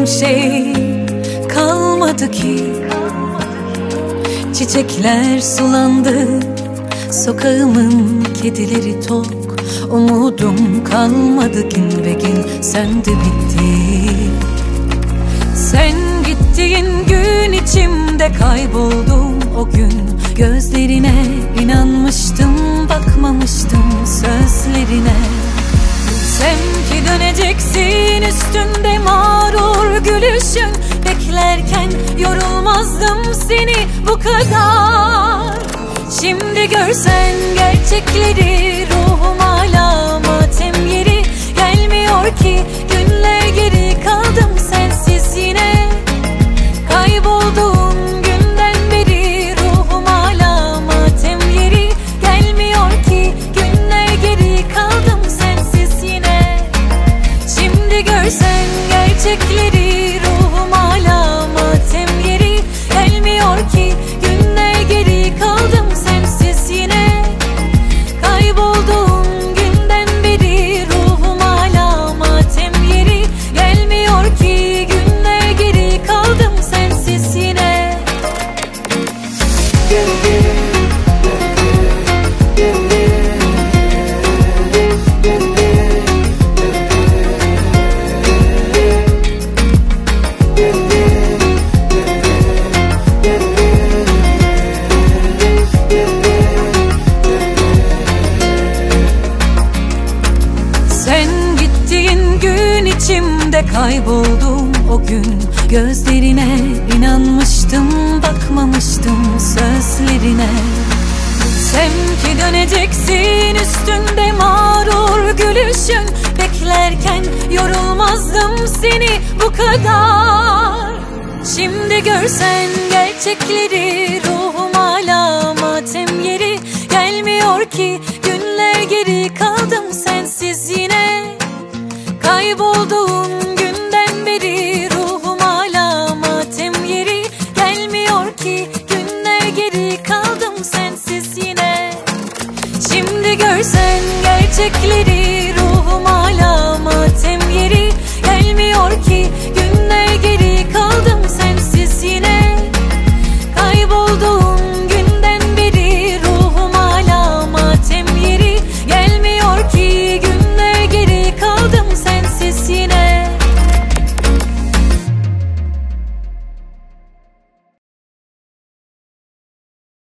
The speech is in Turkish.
aradığım şey kalmadı ki. Çiçekler sulandı, sokağımın kedileri tok. Umudum kalmadı, gün ve gün söndü bitti. Sen gittiğin gün içimde kayboldum o gün. Gözlerine inanmıştım, bakmamıştım sözlerine. Sen ki döneceksin, üstünde mağrur gülüşün. Beklerken yorulmazdım seni bu kadar. Şimdi görsen gerçekleri, ruhum hala matem yeri. Gelmiyor ki günler, geri kaldım sensiz yine. Kaybolduğum günden beri ruhum hala matem yeri. Gelmiyor ki günler, geri kaldım sensiz yine. Şimdi görsen gerçekleri, ruhum hala matem yeri. Gelmiyor ki günler, geri kaldım sensiz yine. Kaybolduğum günden beri ruhum hala matem yeri. Gelmiyor ki günler, geri kaldım sensiz yine. Sen gittiğin gün içimde kayboldum o gün. Gözlerine inanmıştım, bakmamıştım sözlerine. Sen ki döneceksin, üstünde mağrur gülüşün. Beklerken yorulmazdım seni bu kadar. Şimdi görsen gerçekleri, ruhum hala matem yeri. Gelmiyor ki günler, geri kaldım sensiz yine. Kaybolduğum günden beri ruhum hala matem yeri. Gelmiyor ki günler, geri kaldım sensiz yine. Şimdi görsen gerçekleri,